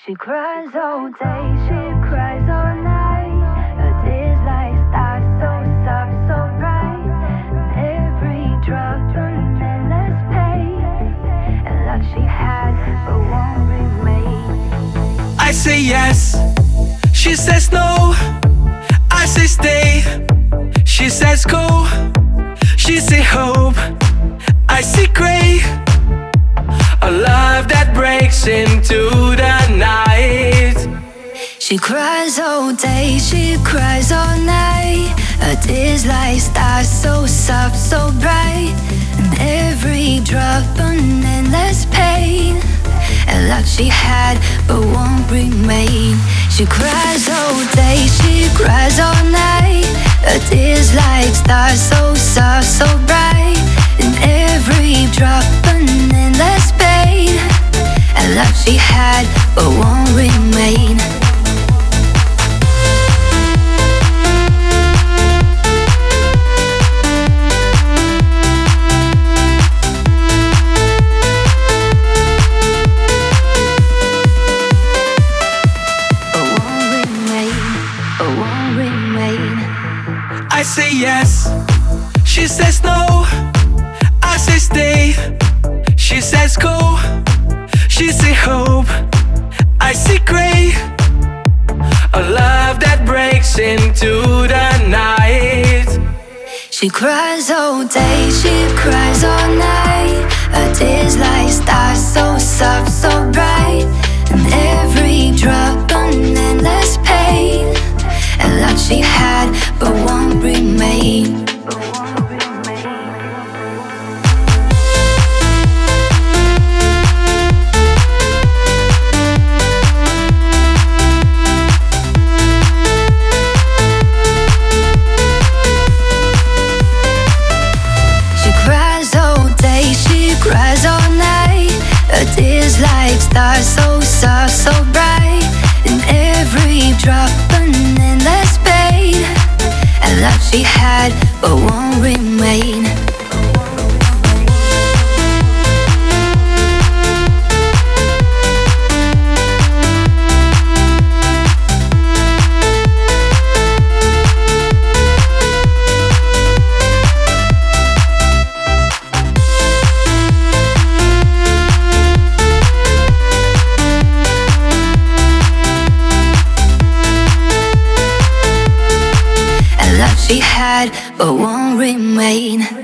She cries all day, she cries all night. Her tears like stars, so soft, so bright. Every drop an endless pain, and love she had but won't remain. I say yes, she says no. I say stay, she says go. She say hope, I see gray. A love that breaks into the night. She cries all day, she cries all night. Her tears like stars, so soft, so bright. And every drop an endless pain, and love she had but won't remain. She cries all day, she cries all night. Her tears like stars, so soft, so bright. And every drop an endless pain, and love she had but won't remain. I say yes, she says no. I say stay, she says go. She say hope, I see gray. A love that breaks into the night. She cries all day, she cries all night. Her tears like stars, so soft, so bright. And every drop an endless pain, and love she had but won't remain. She cries all day, she cries all night. Her tears like stars, so soft, so bright. And every drop an endless pain, and love she had but won't remain. She had but won't remain.